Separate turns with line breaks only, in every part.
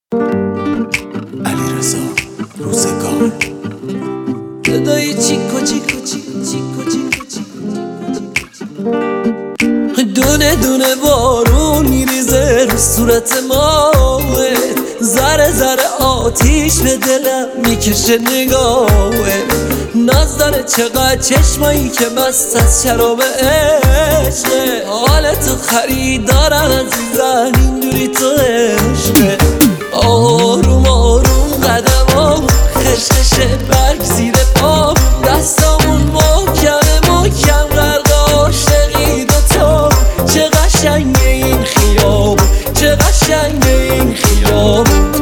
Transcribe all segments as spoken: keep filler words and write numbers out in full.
علیرضا روزگار
صدای چیکو چیکو چیکو چیکو چیکو چیکو دونه دونه بارون میریزه رو صورت ما، ذره ذره آتیش به دلم میکشه نگاهه. ناز داره چقدر چشمایی که مست از شراب عشقه. حالتو خریدارم عزیزم اینجوری تو عشقه. آروم آروم قدمام خشخش برگ زیر پام، دستامون محکم محکم غرق عاشقی دوتا. چه قشنگه این خیابون، چه قشنگه این خیابون.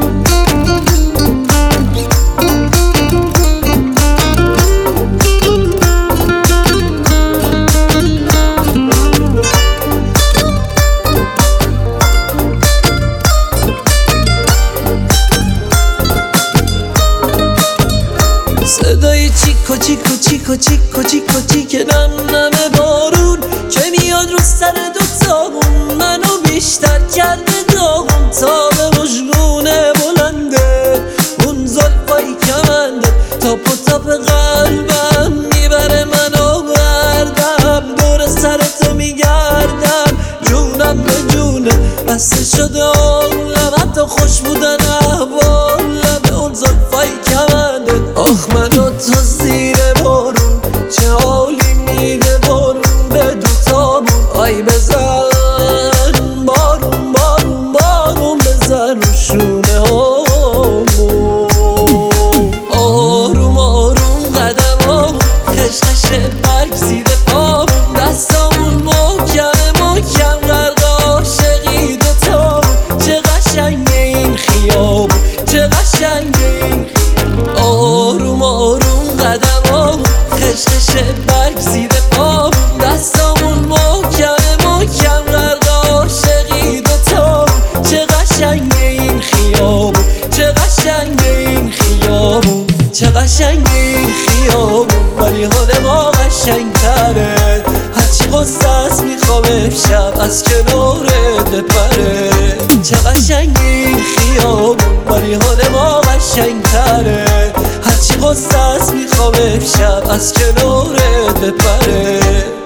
صدای چیکو چیکو چیکو چیکو چیکو چیکه نم نم بارون که میاد رو سر دوتامون، منو بیشتر کرده داغون. تا به مجنونه بلنده اون زلفای کمنده، تاپ و تاپ قلبم میبره منو بردم. دور سرتو میگردم جونم به جونه، بسته شده عمرم حتی خوش بودن احوالم. اون زلفای کمنده آخ منو تو زیر بارون، چه حالی میده بارون به دوتامون. آی بزن بارون بارون بارون بزن رو شونه هامون. آروم آروم قدمامون خشخش برگ زیر پامون، دستامون محکم محکم غرق عاشقی دوتامون. چه قشنگه این خیابون، چه قشنگه این. آروم آروم قدمامون خشخش برگ زیر پامون، دستامون محکم محکم غرق عاشقی دوتامون. چه قشنگه این خیابون، چه قشنگه این خیابون، چه قشنگه این خیابون. ولی حال ما قشنگتره، هرچی غصه است میخوام امشب از کنارت بپره. چه قشنگه این خیابون، ولی حال ما قشنگتره، هرچی غصه است میخوام امشب از کنارت بپره.